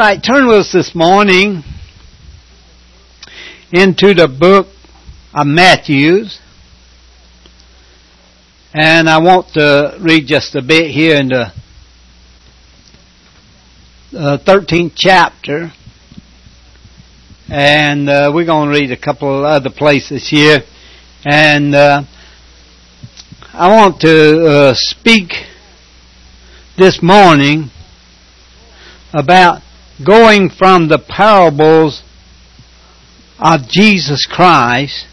right, turn with us this morning into the book of Matthew. And I want to read just a bit here in the 13th chapter. And we're going to read a couple of other places here. And I want to speak this morning about going from the parables of Jesus Christ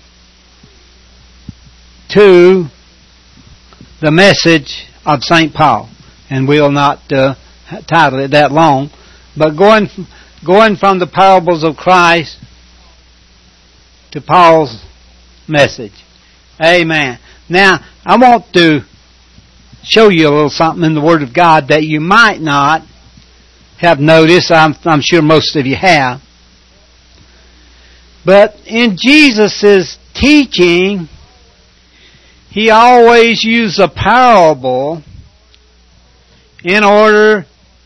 to the message of St. Paul. And we'll not title it that long, but going from the parables of Christ to Paul's message. Amen. Now, I want to show you a little something in the Word of God that you might not have noticed. I'm sure most of you have. But in Jesus' teaching, He always used a parable in order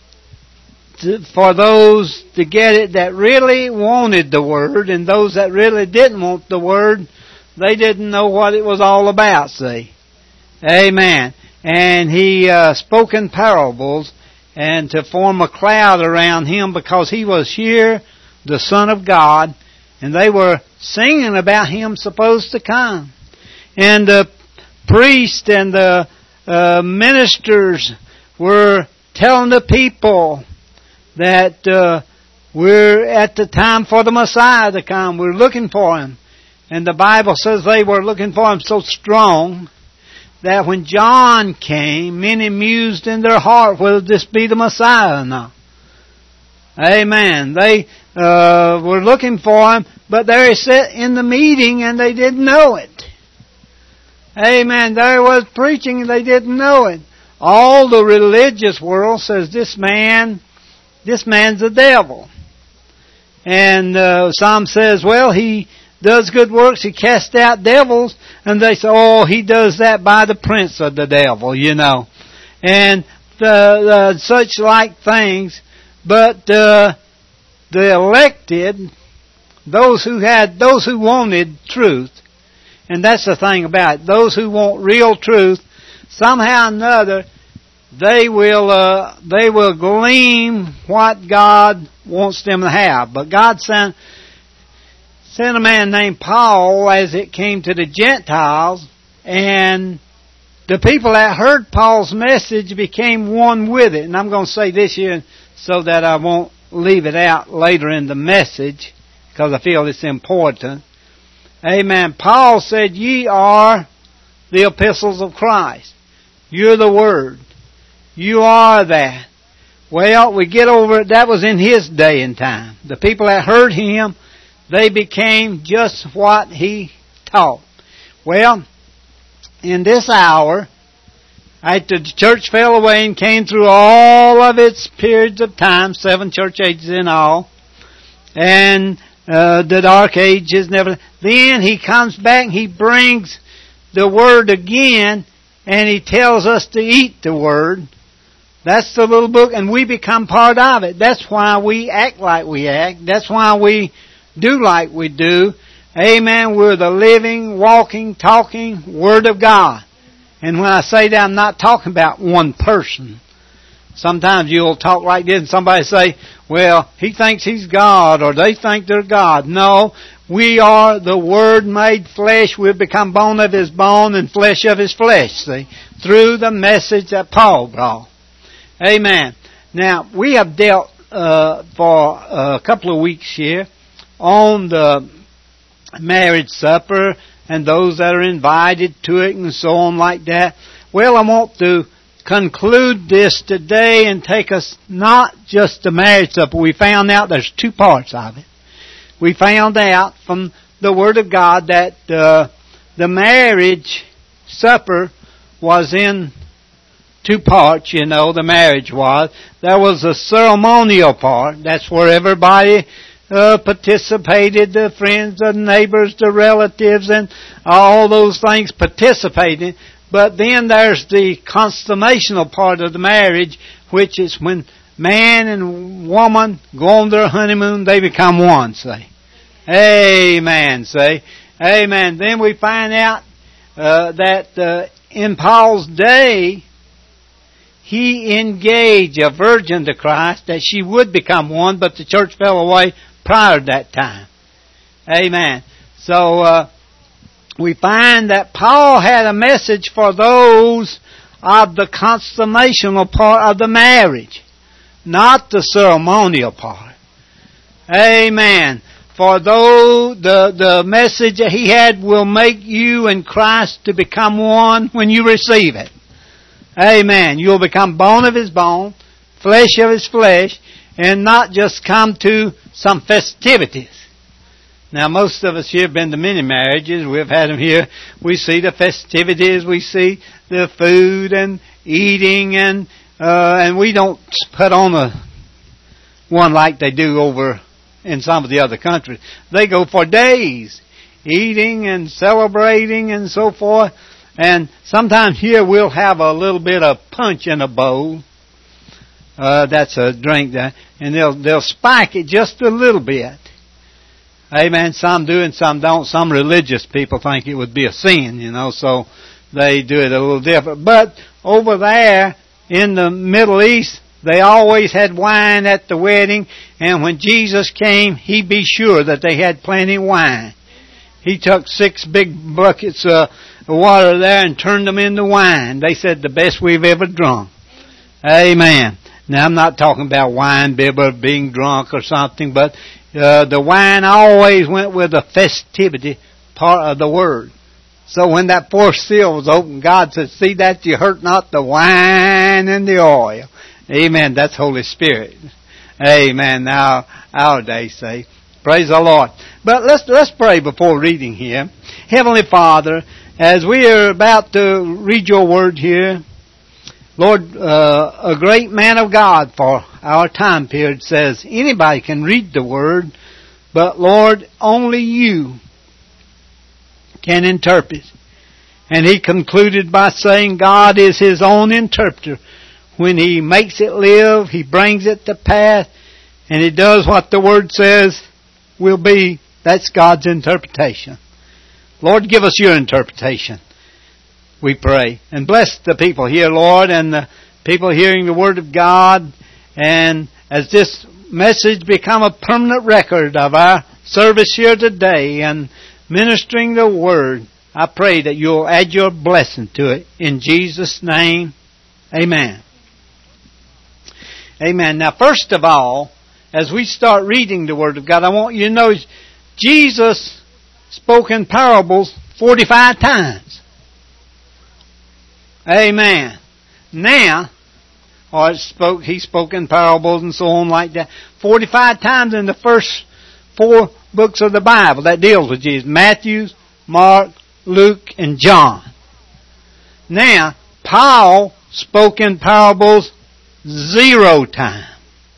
for those to get it that really wanted the Word, and those that really didn't want the Word, they didn't know what it was all about, see. Amen. And He spoke in parables and to form a cloud around Him because He was here, the Son of God, and they were singing about Him supposed to come. And the priests and the ministers were telling the people that we're at the time for the Messiah to come. We're looking for Him. And the Bible says they were looking for Him so strong that when John came, many mused in their heart, will this be the Messiah or not? Amen. They were looking for Him, but they sat in the meeting and they didn't know it. Amen. There was preaching and they didn't know it. All the religious world says this man's the devil. And some says, well, he does good works, he casts out devils, and they say, oh, he does that by the prince of the devil, you know. And such like things. But the elected, those who wanted truth, and that's the thing about it, those who want real truth, somehow or another, they will glean what God wants them to have. But God sent a man named Paul as it came to the Gentiles, and the people that heard Paul's message became one with it. And I'm going to say this here so that I won't leave it out later in the message, because I feel it's important. Amen. Paul said, ye are the epistles of Christ. You're the Word. You are that. Well, we get over it. That was in his day and time. The people that heard him, they became just what he taught. Well, in this hour, after the church fell away and came through all of its periods of time, 7 church ages in all, and the dark ages and everything, then he comes back and he brings the Word again, and he tells us to eat the Word. That's the little book, and we become part of it. That's why we act like we act. That's why we do like we do. Amen. We're the living, walking, talking Word of God. And when I say that, I'm not talking about one person. Sometimes you'll talk like this and somebody say, well, he thinks he's God, or they think they're God. No, we are the Word made flesh. We've become bone of His bone and flesh of His flesh, see, through the message that Paul brought. Amen. Now, we have dealt for a couple of weeks here on the marriage supper and those that are invited to it and so on like that. Well, I want to conclude this today and take us not just the marriage supper. We found out there's 2 parts of it. We found out from the Word of God that the marriage supper was in 2 parts, you know, the marriage was. There was a ceremonial part. That's where everybody participated, the friends, the neighbors, the relatives, and all those things participated. But then there's the consummational part of the marriage, which is when man and woman go on their honeymoon, they become one, say. Amen, say. Amen. Then we find out that in Paul's day, he engaged a virgin to Christ that she would become one, but the church fell away prior to that time. Amen. So we find that Paul had a message for those of the consummational part of the marriage, not the ceremonial part. Amen. For though the message that he had will make you and Christ to become one when you receive it. Amen. You'll become bone of his bone, flesh of his flesh, and not just come to some festivities. Now, most of us here have been to many marriages. We've had them here. We see the festivities. We see the food and eating, and we don't put on one like they do over in some of the other countries. They go for days, eating and celebrating and so forth. And sometimes here we'll have a little bit of punch in a bowl. That's a drink that, and they'll spike it just a little bit. Amen. Some do and some don't. Some religious people think it would be a sin, so they do it a little different. But over there in the Middle East, they always had wine at the wedding, and when Jesus came, he'd be sure that they had plenty of wine. He took 6 big buckets of water there and turned them into wine. They said the best we've ever drunk. Amen. Now I'm not talking about wine bibber being drunk or something, but the wine always went with the festivity part of the word. So when that 4th seal was opened, God said, see that you hurt not the wine and the oil. Amen. That's Holy Spirit. Amen. Now, our day say, praise the Lord. But let's pray before reading here. Heavenly Father, as we are about to read your word here, Lord, a great man of God for our time period says anybody can read the word, but Lord, only you can interpret. And he concluded by saying God is his own interpreter. When he makes it live, he brings it to pass, and he does what the word says will be. That's God's interpretation. Lord, give us your interpretation, we pray. And bless the people here, Lord, and the people hearing the word of God. And as this message become a permanent record of our service here today and ministering the word, I pray that you'll add your blessing to it. In Jesus' name, amen. Amen. Now, first of all, as we start reading the Word of God, I want you to know Jesus spoke in parables 45 times. Amen. Now, he spoke in parables and so on like that 45 times in the first 4 books of the Bible that deals with Jesus. Matthew, Mark, Luke, and John. Now, Paul spoke in parables 0 times.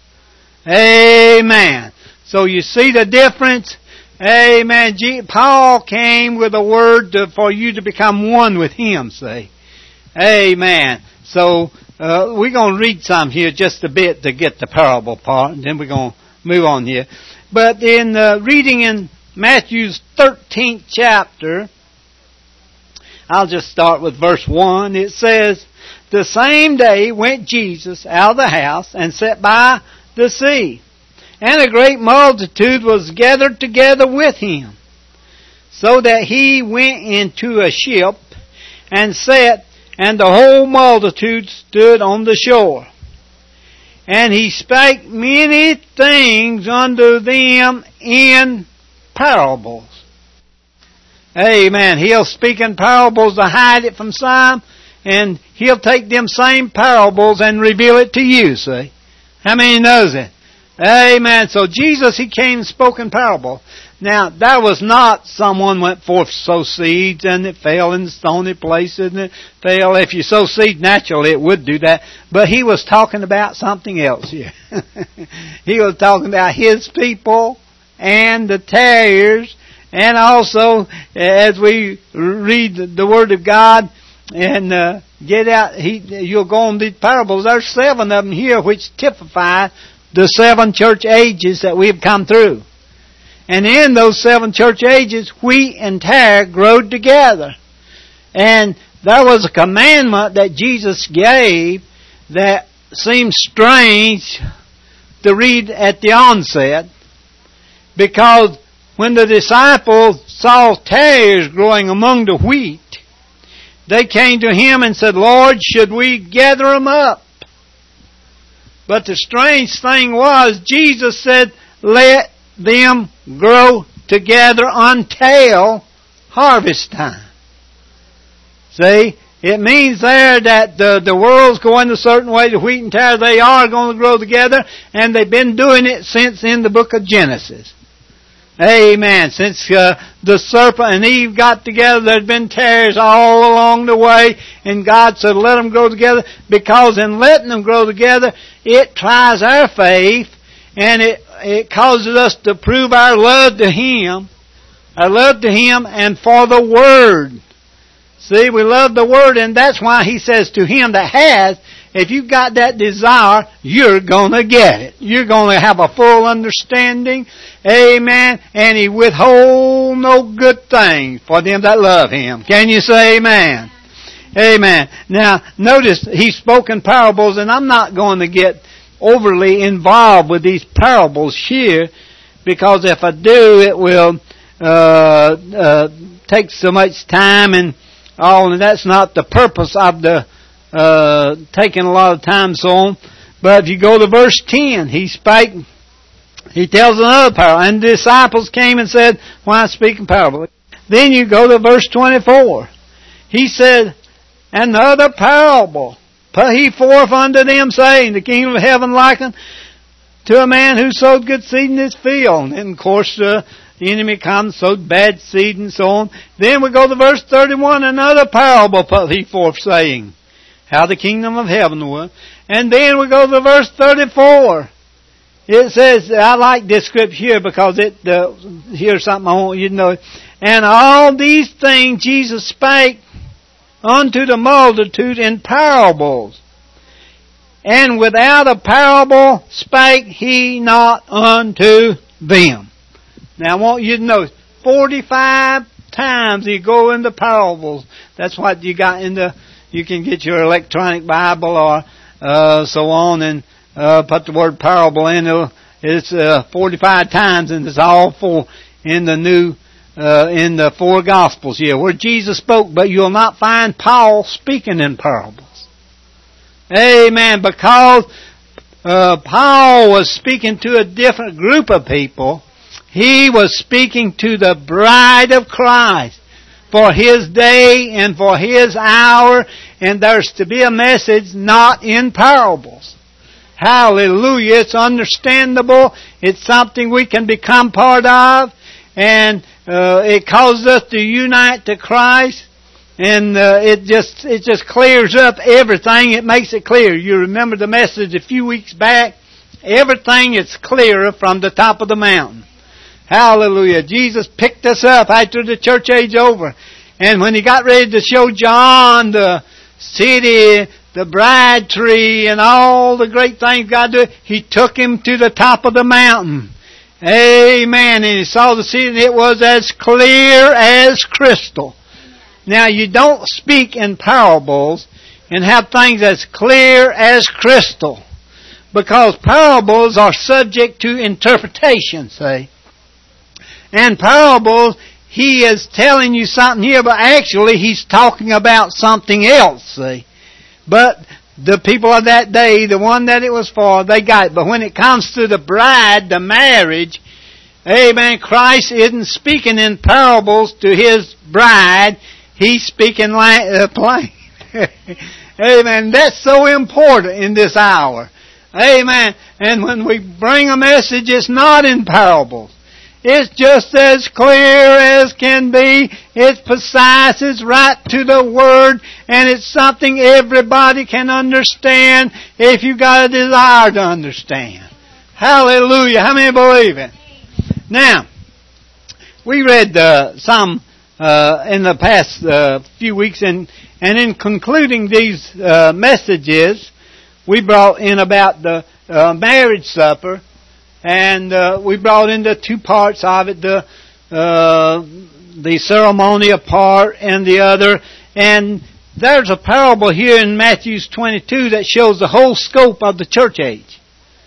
Amen. So you see the difference? Amen. Paul came with a word for you to become one with him, see. Amen. So we're going to read some here just a bit to get the parable part, and then we're going to move on here. But in reading in Matthew's 13th chapter, I'll just start with verse 1. It says, the same day went Jesus out of the house and sat by the sea, and a great multitude was gathered together with him, so that he went into a ship and sat, and the whole multitude stood on the shore. And he spake many things unto them in parables. Amen. He'll speak in parables to hide it from some, and he'll take them same parables and reveal it to you, see. How many knows it? Amen. So Jesus, he came and spoke in parable. Now, that was not someone went forth sow seeds and it fell in stony places and it fell. If you sow seed naturally, it would do that. But he was talking about something else here. He was talking about his people and the tares. And also, as we read the Word of God in get out, you'll go on these parables. There's 7 of them here which typify the 7 church ages that we've come through. And in those 7 church ages, wheat and tare growed together. And there was a commandment that Jesus gave that seems strange to read at the onset, because when the disciples saw tares growing among the wheat, they came to Him and said, Lord, should we gather them up? But the strange thing was, Jesus said, let them grow together until harvest time. See, it means there that the world's going a certain way, the wheat and tare, they are going to grow together, and they've been doing it since in the book of Genesis. Amen. Since the serpent and Eve got together, there's been tares all along the way, and God said, let them grow together, because in letting them grow together, it tries our faith, and it causes us to prove our love to Him, and for the Word. See, we love the Word, and that's why He says to him that has, if you've got that desire, you're going to get it. You're going to have a full understanding. Amen. And He withhold no good thing for them that love Him. Can you say amen? Amen. Now, notice He spoke in parables, and I'm not going to get overly involved with these parables here, because if I do, it will take so much time and all, and that's not the purpose of the taking a lot of time so on. But if you go to verse 10, He tells another parable, and the disciples came and said, why speak in parable? Then you go to verse 24. He said, another parable put He forth unto them, saying, the kingdom of heaven likened to a man who sowed good seed in his field. And of course, the enemy comes, sowed bad seed and so on. Then we go to verse 31, another parable put He forth, saying, how the kingdom of heaven was. And then we go to verse 34. It says, I like this scripture here because here's something I want you to know. And all these things Jesus spake unto the multitude in parables. And without a parable spake He not unto them. Now I want you to know, 45 times He go into parables. That's what you got you can get your electronic Bible or so on and put the word parable in. It's 45 times, and it's all in the 4 Gospels here, where Jesus spoke, but you'll not find Paul speaking in parables. Amen. Because Paul was speaking to a different group of people. He was speaking to the bride of Christ for His day and for His hour, and there's to be a message not in parables. Hallelujah. It's understandable. It's something we can become part of, and it causes us to unite to Christ, and it just clears up everything. It makes it clear. You remember the message a few weeks back? Everything is clearer from the top of the mountain. Hallelujah. Jesus picked us up after the church age over. And when He got ready to show John the city, the bride tree, and all the great things God did, He took him to the top of the mountain. Amen. And he saw the city, and it was as clear as crystal. Now, you don't speak in parables and have things as clear as crystal, because parables are subject to interpretation, see. And parables, He is telling you something here, but actually He's talking about something else, see. But the people of that day, the one that it was for, they got it. But when it comes to the bride, the marriage, amen, Christ isn't speaking in parables to His bride. He's speaking plain. Amen. That's so important in this hour. Amen. And when we bring a message, it's not in parables. It's just as clear as can be. It's precise. It's right to the Word. And it's something everybody can understand if you've got a desire to understand. Hallelujah. How many believe it? Now, we read some in the past few weeks, and in concluding these messages, we brought in about the marriage supper, and we brought into two parts of it, the ceremonial part and the other. And there's a parable here in Matthew 22 that shows the whole scope of the church age.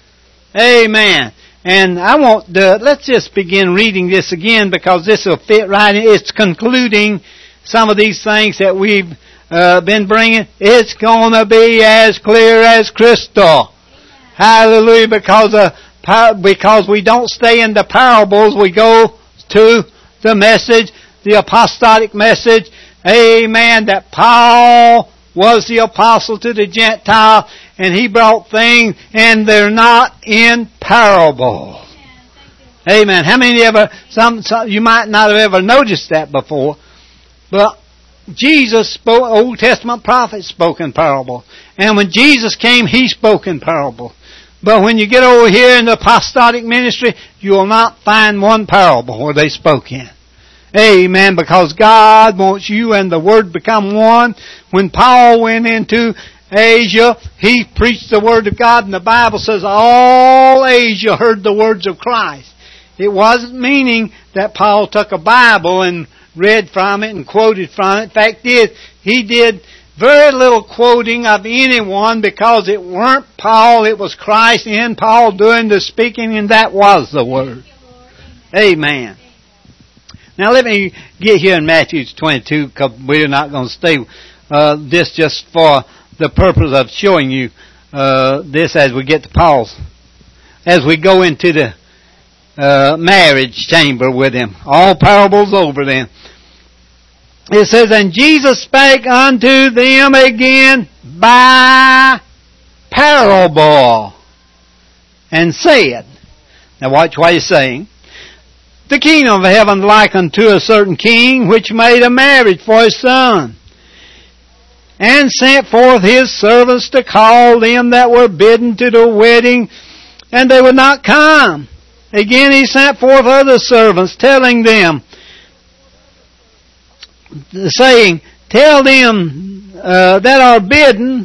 Amen. And let's just begin reading this again, because this will fit right in. It's concluding some of these things that we've been bringing. It's going to be as clear as crystal. Hallelujah. Because we don't stay in the parables, we go to the message, the apostolic message. Amen. That Paul was the apostle to the Gentile, and he brought things, and they're not in parables. Amen. How many some you might not have ever noticed that before, but Jesus spoke, Old Testament prophets spoke in parables. And when Jesus came, He spoke in parables. But when you get over here in the apostolic ministry, you will not find one parable where they spoke in. Amen. Because God wants you and the Word become one. When Paul went into Asia, he preached the Word of God, and the Bible says all Asia heard the words of Christ. It wasn't meaning that Paul took a Bible and read from it and quoted from it. In fact, he did very little quoting of anyone, because it weren't Paul, it was Christ in Paul doing the speaking, and that was the Word. Amen. Now let me get here in Matthew 22, because we're not going to stay this just for the purpose of showing you this as we get to Paul's, as we go into the marriage chamber with him. All parables over them. It says, and Jesus spake unto them again by parable, and said, now watch what he's saying, the kingdom of heaven like unto a certain king, which made a marriage for his son, and sent forth his servants to call them that were bidden to the wedding, and they would not come. Again he sent forth other servants, telling them, saying, tell them that are bidden,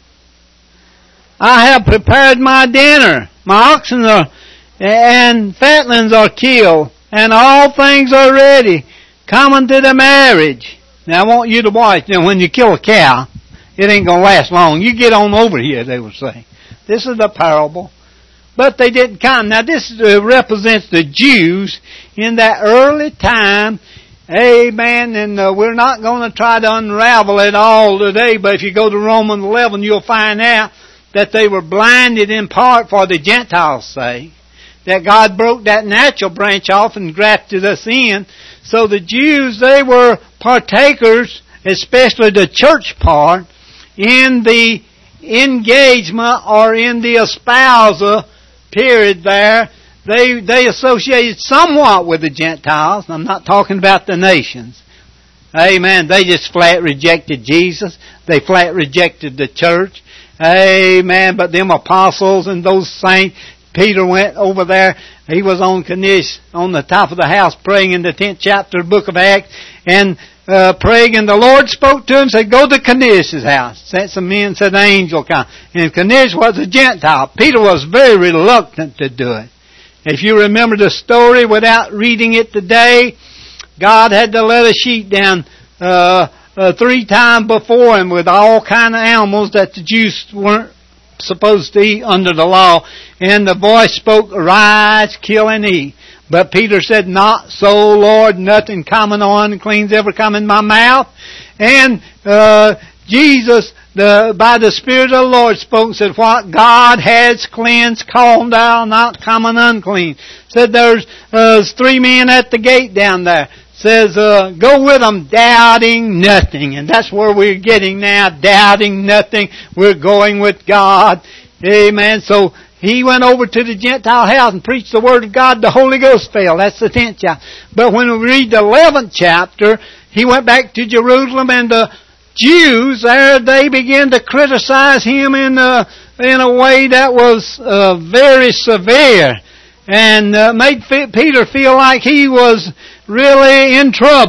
I have prepared my dinner. My oxen and fatlings are killed, and all things are ready. Come unto the marriage. Now I want you to watch. Now when you kill a cow, it ain't going to last long. You get on over here, they were saying. This is the parable. But they didn't come. Now this represents the Jews in that early time. Amen. And we're not going to try to unravel it all today, but if you go to Romans 11, you'll find out that they were blinded in part for the Gentiles' sake. That God broke that natural branch off and grafted us in. So the Jews, they were partakers, especially the church part, in the engagement or in the espousal period there. They associated somewhat with the Gentiles. I'm not talking about the nations. Amen. They just flat rejected Jesus. They flat rejected the church. Amen. But them apostles and those saints, Peter went over there. He was on Kanish, on the top of the house, praying in the 10th chapter of the book of Acts, and praying, and the Lord spoke to him and said, go to Kanish's house. Sent some men, said, an angel come. And Kanish was a Gentile. Peter was very reluctant to do it. If you remember the story without reading it today, God had to let a sheet down 3 times before him with all kind of animals that the Jews weren't supposed to eat under the law. And the voice spoke, arise, kill and eat. But Peter said, not so, Lord, nothing common or unclean's ever come in my mouth. And Jesus, by the Spirit of the Lord, spoke and said, what God has cleansed, call thou not common unclean. Said there's 3 men at the gate down there. Says, go with them, doubting nothing. And that's where we're getting now, doubting nothing. We're going with God. Amen. So he went over to the Gentile house and preached the Word of God. The Holy Ghost fell. That's the 10th chapter. But when we read the 11th chapter, he went back to Jerusalem, and the Jews there, they began to criticize him in a way that was very severe, and made Peter feel like he was really in trouble.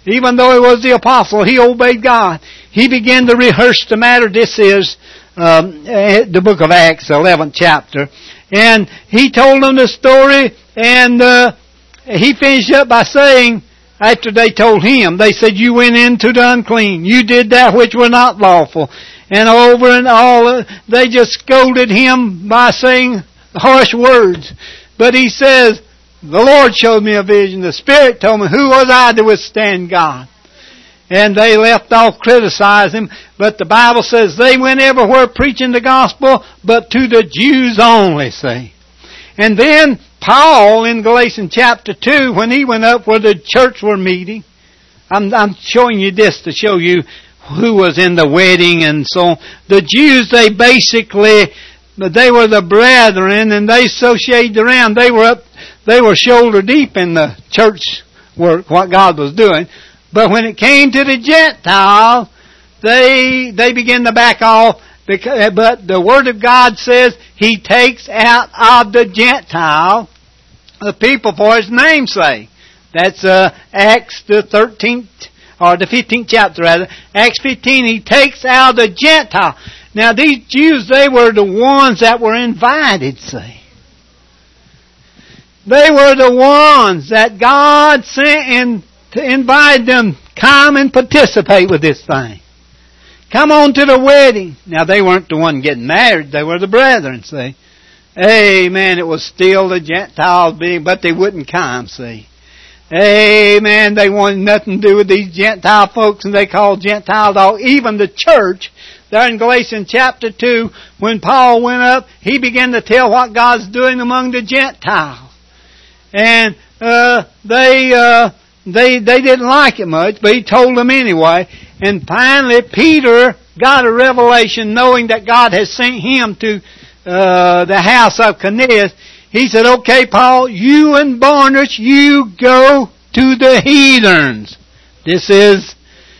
Even though he was the apostle, he obeyed God. He began to rehearse the matter. This is the book of Acts, 11th chapter. And he told them the story, and he finished up by saying, after they told him, they said, you went into the unclean. You did that which were not lawful. And over and all, they just scolded him by saying harsh words. But he says, the Lord showed me a vision. The Spirit told me, who was I to withstand God? And they left off criticizing him. But the Bible says they went everywhere preaching the gospel, but to the Jews only, see. And then Paul in Galatians chapter 2, when he went up where the church were meeting, I'm showing you this to show you who was in the wedding and so on. The Jews, they were the brethren, and they associated around. They were shoulder deep in the church work, what God was doing. But when it came to the Gentiles, they began to back off. But the Word of God says He takes out of the Gentile the people for His name's sake. That's Acts the 13th, or the 15th chapter rather. Acts 15, He takes out the Gentile. Now these Jews, they were the ones that were invited, see. They were the ones that God sent in to invite them, come and participate with this thing. Come on to the wedding. Now they weren't the one getting married, they were the brethren, see. Amen. It was still the Gentiles but they wouldn't come, see. Amen. They wanted nothing to do with these Gentile folks, and they called Gentiles all. Even the church, there in Galatians chapter 2, when Paul went up, he began to tell what God's doing among the Gentiles. And they didn't like it much, but he told them anyway. And finally, Peter got a revelation, knowing that God has sent him to the house of Cornelius. He said, okay, Paul, you and Barnabas, you go to the heathens. This is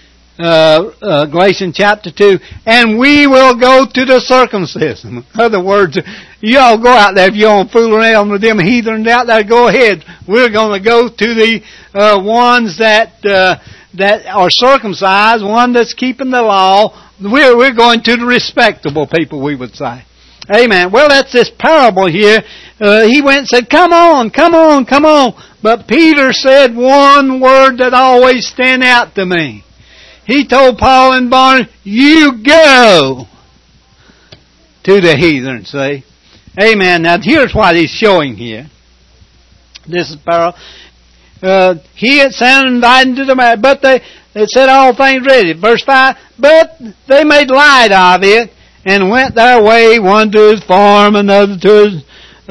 Galatians chapter 2. And we will go to the circumcision. In other words, y'all go out there. If you don't fool around with them heathens out there, go ahead. We're going to go to the ones that are circumcised, one that's keeping the law. We're going to the respectable people, we would say. Amen. Well, that's this parable here. He went and said, come on, come on, come on. But Peter said one word that always stand out to me. He told Paul and Barnabas, you go to the heathen, see. Amen. Now, here's what he's showing here. This is parable. He had sounded invited to the marriage, but they said all things ready. Verse 5, but they made light of it and went their way, one to his farm, another to his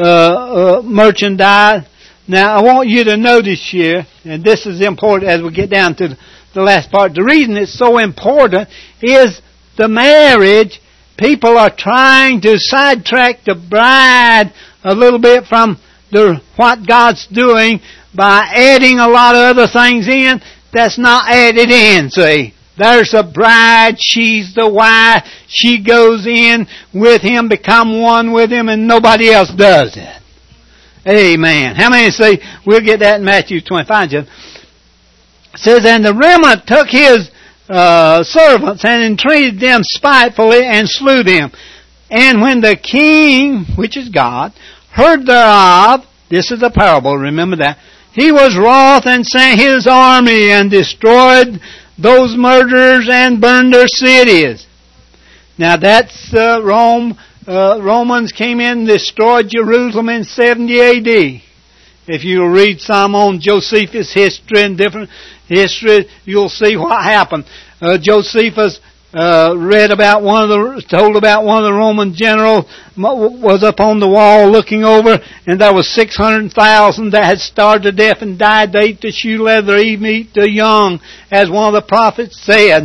merchandise. Now, I want you to notice here, and this is important as we get down to the last part. The reason it's so important is the marriage. People are trying to sidetrack the bride a little bit from what God's doing by adding a lot of other things in that's not added in, see. There's a bride, she's the wife, she goes in with him, become one with him, and nobody else does it. Amen. How many say, we'll get that in Matthew 25. It says, and the remnant took his servants and entreated them spitefully and slew them. And when the king, which is God, heard thereof, this is a parable, remember that, he was wroth and sent his army and destroyed those murderers and burned their cities. Now that's Rome. Romans came in and destroyed Jerusalem in 70 A.D. If you read some on Josephus' history and different history, you'll see what happened. Josephus told about one of the Roman generals was up on the wall looking over, and there was 600,000 that had starved to death and died. They ate the shoe leather, even eat the young, as one of the prophets said.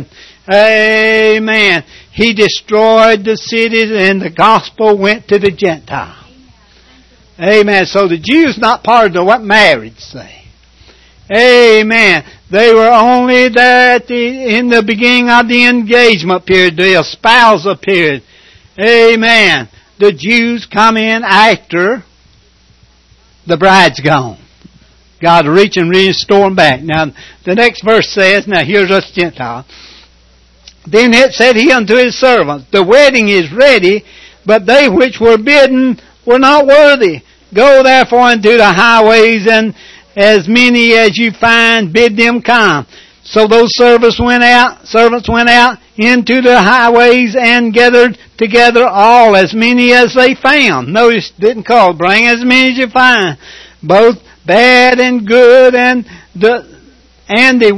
Amen. He destroyed the cities, and the gospel went to the Gentiles. Amen. So the Jews not part of what marriage say. Amen. They were only there in the beginning of the engagement period, the espousal period. Amen. The Jews come in after the bride's gone. God will reach and restore them back. Now, the next verse says, now here's us Gentile. Then it said he unto his servants, the wedding is ready, but they which were bidden were not worthy. Go therefore into the highways, and as many as you find, bid them come. So those servants went out into the highways and gathered together all, as many as they found. Notice, didn't call, bring as many as you find, both bad and good, and the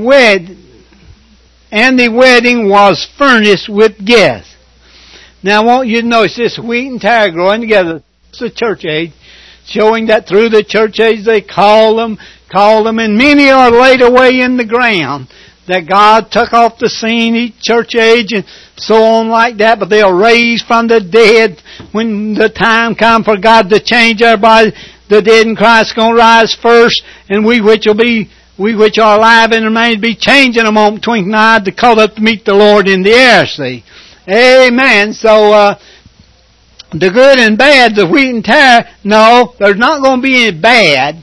wedding was furnished with guests. Now I want you to notice this wheat and tare growing together. It's the church age, showing that through the church age they call them, and many are laid away in the ground. That God took off the scene each church age and so on like that, but they'll raise from the dead when the time comes for God to change everybody. The dead in Christ going to rise first, and we which are alive and remain be changed in a moment, twinkling an eye, to call up to meet the Lord in the air, see. Amen. So, the good and bad, the wheat and tare, no, there's not going to be any bad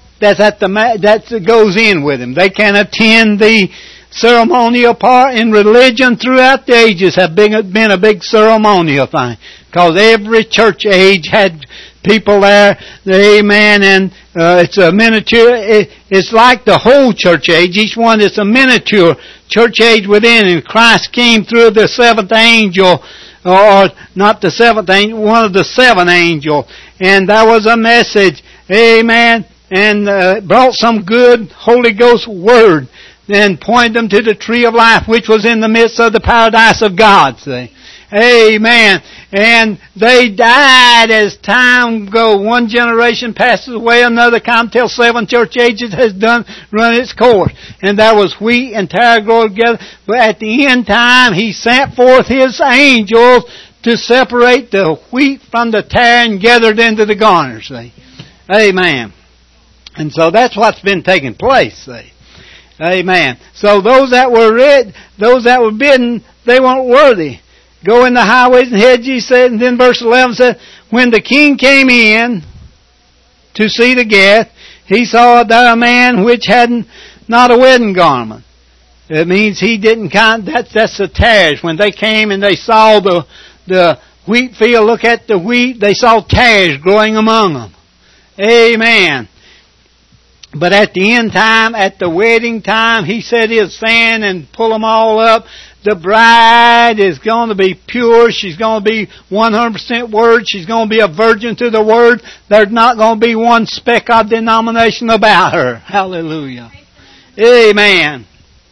that goes in with them. They can attend the ceremonial part in religion throughout the ages have been a big ceremonial thing. Because every church age had people there, amen, and it's a miniature, it's like the whole church age. Each one is a miniature church age within, and Christ came through the seventh angel, or not the seventh angel, one of the seven angels, and that was a message, amen, and brought some good Holy Ghost word, and pointed them to the tree of life, which was in the midst of the paradise of God, see. Amen. And they died as time goes. One generation passes away, another comes till 7 church ages has run its course. And there was wheat and tare growing together. But at the end time, He sent forth His angels to separate the wheat from the tare and gathered into the garners. See? Amen. And so that's what's been taking place. See? Amen. So those that were bidden, they weren't worthy. Go in the highways and hedges, he said, and then verse 11 says, when the king came in to see the guest, he saw there a man which had not a wedding garment. It means he didn't count, that's the tares. When they came and they saw the wheat field, look at the wheat, they saw tares growing among them. Amen. But at the end time, at the wedding time, he said he'll stand and pull them all up. The bride is going to be pure. She's going to be 100% Word. She's going to be a virgin to the Word. There's not going to be one speck of denomination about her. Hallelujah. Amen.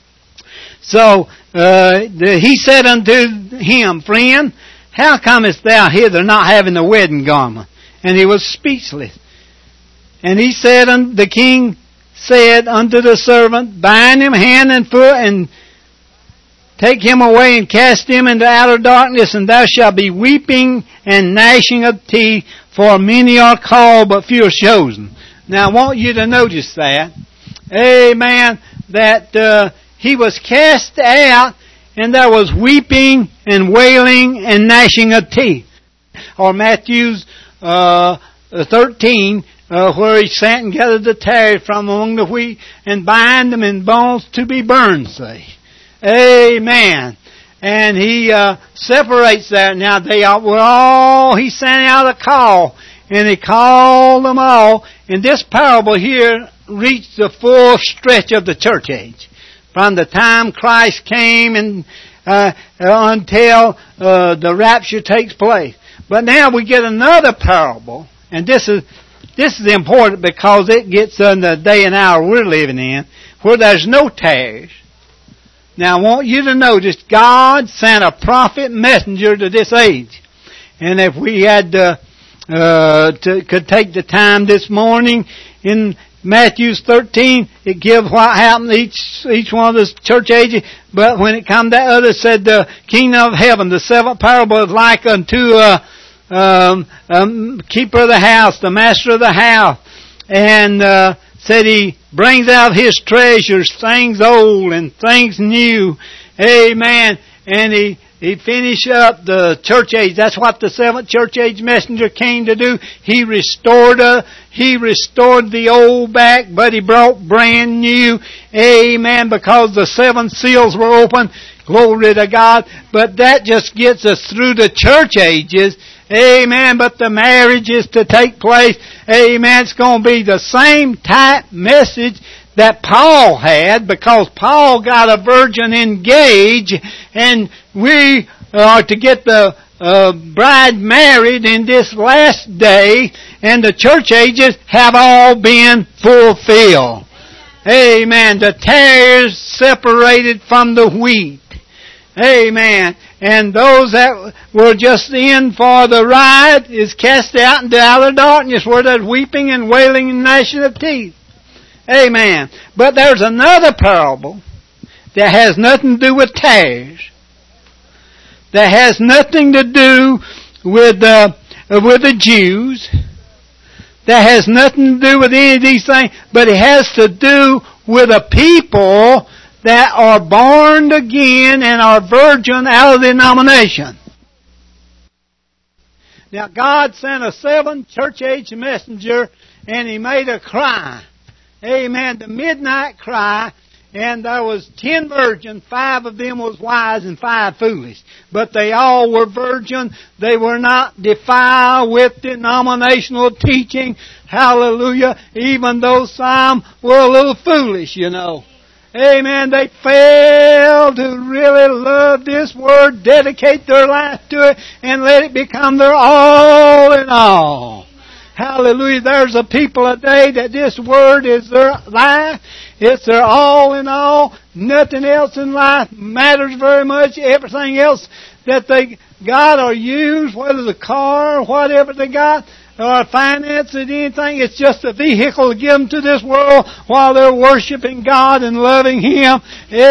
So, he said unto him, friend, how comest thou hither not having a wedding garment? And he was speechless. And he said, the king said unto the servant, bind him hand and foot, and take him away and cast him into outer darkness, and there shall be weeping and gnashing of teeth, for many are called, but few are chosen. Now I want you to notice that. Amen. That he was cast out, and there was weeping and wailing and gnashing of teeth. Or Matthew's 13, where he sat and gathered the tares from among the wheat and bind them in bones to be burned, say. Amen. And he separates that. Now they were all, he sent out a call, and he called them all. And this parable here reached the full stretch of the church age. From the time Christ came and until the rapture takes place. But now we get another parable, and this is important because it gets in the day and hour we're living in, where there's no tares. Now I want you to notice God sent a prophet messenger to this age. And if we had could take the time this morning in Matthew 13, it gives what happened each one of the church ages. But when it come that other said the kingdom of heaven, the seventh parable is like unto keeper of the house, the master of the house, and said he brings out his treasures, things old and things new. Amen. And he He finished up the church age. That's what the seventh church age messenger came to do. He restored the old back, but he brought brand new. Amen. Because the seven seals were open. Glory to God. But that just gets us through the church ages. Amen. But the marriage is to take place. Amen. It's going to be the same type message that Paul had, because Paul got a virgin engaged, and we are to get the bride married in this last day, and the church ages have all been fulfilled. Amen. The tares separated from the wheat. Amen. And those that were just in for the ride is cast out into outer darkness, where there's weeping and wailing and gnashing of teeth. Amen. But there's another parable that has nothing to do with tares. That has nothing to do with the Jews. That has nothing to do with any of these things. But it has to do with a people that are born again and are virgin out of the denomination. Now God sent a seventh church age messenger, and he made a cry. Amen. The midnight cry. And there was 10 virgins. 5 of them was wise and 5 foolish. But they all were virgin. They were not defiled with denominational teaching. Hallelujah. Even though some were a little foolish, you know. Amen. They failed to really love this Word, dedicate their life to it, and let it become their all in all. Hallelujah. There's a people today that this Word is their life. It's their all in all. Nothing else in life matters very much. Everything else that they got or use, whether it's a car or whatever they got, or finance or anything, it's just a vehicle to give them to this world while they're worshiping God and loving Him.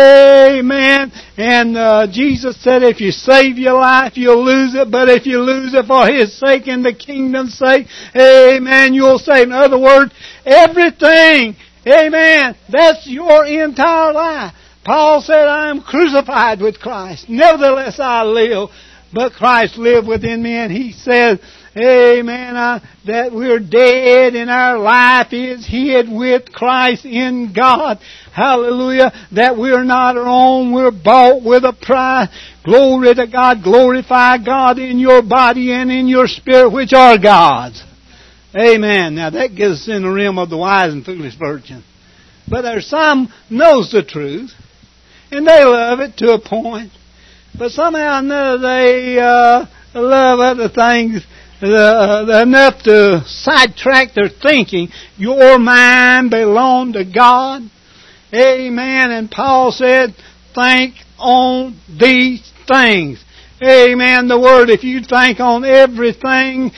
Amen. And Jesus said, if you save your life, you'll lose it. But if you lose it for His sake and the kingdom's sake, amen, you'll save. In other words, everything, amen, that's your entire life. Paul said, I am crucified with Christ. Nevertheless I live, but Christ lived within me. And he said, amen, that we're dead and our life is hid with Christ in God. Hallelujah. That we're not our own. We're bought with a price. Glory to God. Glorify God in your body and in your spirit, which are God's. Amen. Now that gets us in the realm of the wise and foolish virgin. But there's some knows the truth, and they love it to a point. But somehow or another they love other things enough to sidetrack their thinking. Your mind belongs to God. Amen. And Paul said, think on these things. Amen. The Word, if you think on everything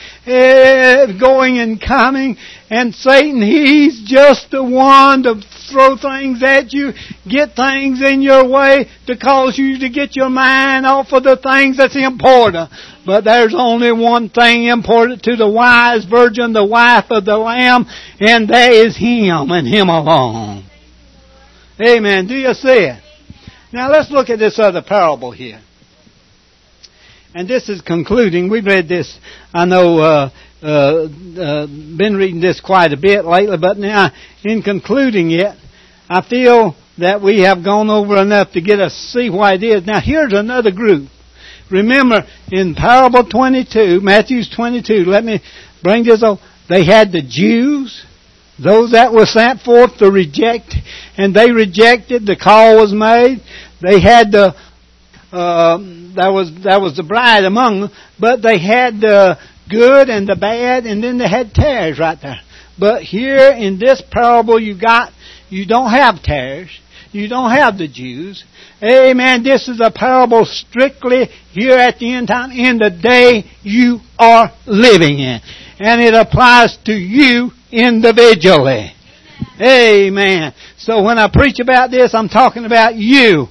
going and coming, and Satan, he's just the one to throw things at you, get things in your way to cause you to get your mind off of the things that's important. But there's only one thing important to the wise virgin, the wife of the Lamb, and that is Him and Him alone. Amen. Do you see it? Now let's look at this other parable here. And this is concluding. We've read this, I know, been reading this quite a bit lately, but now in concluding it, I feel that we have gone over enough to get us to see why it is. Now here's another group. Remember, in parable 22, Matthew's 22, let me bring this up. They had the Jews, those that were sent forth to reject, and they rejected. The call was made. They had the that was the bride among them, but they had the good and the bad, and then they had tares right there. But here in this parable, you don't have tares. You don't have the Jews. Amen. This is a parable strictly here at the end time, in the day you are living in. And it applies to you individually. Amen. So when I preach about this, I'm talking about you.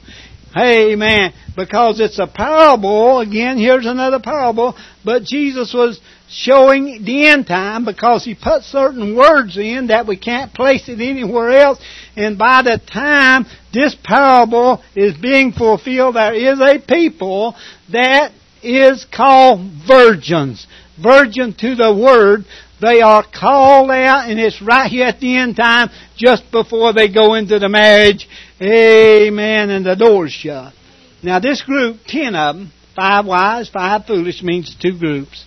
Amen. Because it's a parable. Again, here's another parable. But Jesus was showing the end time, because He put certain words in that we can't place it anywhere else. And by the time this parable is being fulfilled, there is a people that is called virgins. Virgin to the Word. They are called out, and it's right here at the end time, just before they go into the marriage. Amen. And the door's shut. Now this group, 10 of them, 5 wise, 5 foolish, means 2 groups.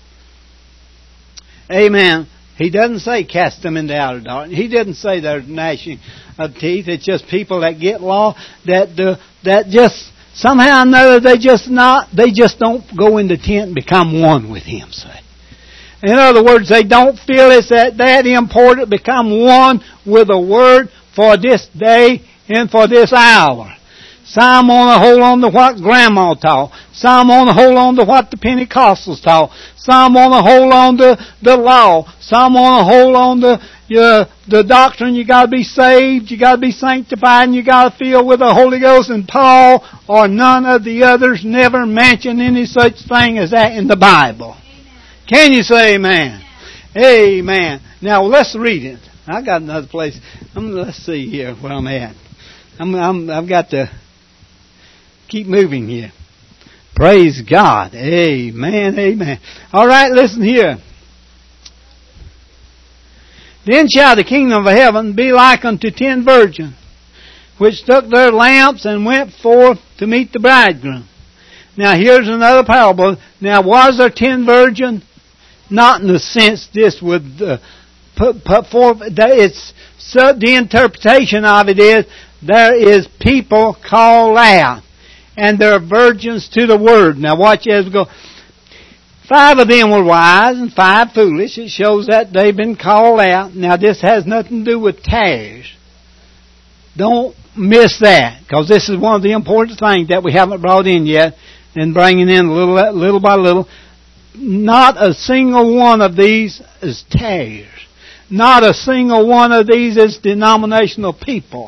Amen. He doesn't say cast them into outer darkness. He doesn't say there's gnashing of teeth. It's just people that get lost, that just somehow or another they just don't go in the tent and become one with Him, say. In other words, they don't feel it's that important to become one with the Word for this day and for this hour. Some want to hold on to what Grandma taught. Some want to hold on to what the Pentecostals taught. Some want to hold on to the law. Some want to hold on to the doctrine. You got to be saved. You got to be sanctified. And you got to fill with the Holy Ghost. And Paul or none of the others never mention any such thing as that in the Bible. Can you say amen? Amen. Now let's read it. I got another place. Let's see here where I'm at. I've got to keep moving here. Praise God. Amen. Amen. All right, listen here. Then shall the kingdom of heaven be like unto 10 virgins, which took their lamps and went forth to meet the bridegroom. Now here's another parable. Now was there 10 virgins? Not in the sense this would put forth. It's so the interpretation of it is there is people called out, and they're virgins to the Word. Now watch as we go. 5 of them were wise and 5 foolish. It shows that they've been called out. Now this has nothing to do with tares. Don't miss that, because this is one of the important things that we haven't brought in yet, and bringing in little by little. Not a single one of these is tares. Not a single one of these is denominational people.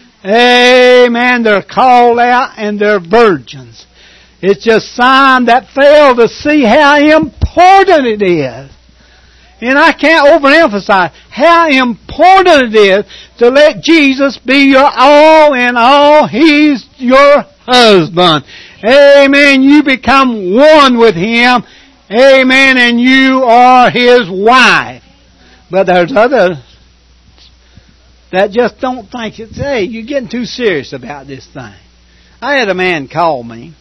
Amen. They're called out and they're virgins. It's just sign that fail to see how important it is. And I can't overemphasize how important it is to let Jesus be your all in all. He's your husband. Amen. You become one with Him. Amen. And you are His wife. But there's others that just don't think it's, hey, you're getting too serious about this thing. I had a man call me,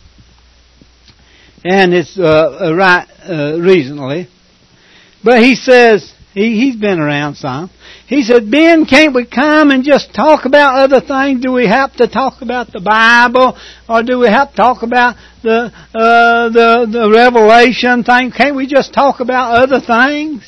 and it's recently, but he says, he's been around some. He said, Ben, can't we come and just talk about other things? Do we have to talk about the Bible, or do we have to talk about the Revelation thing? Can't we just talk about other things?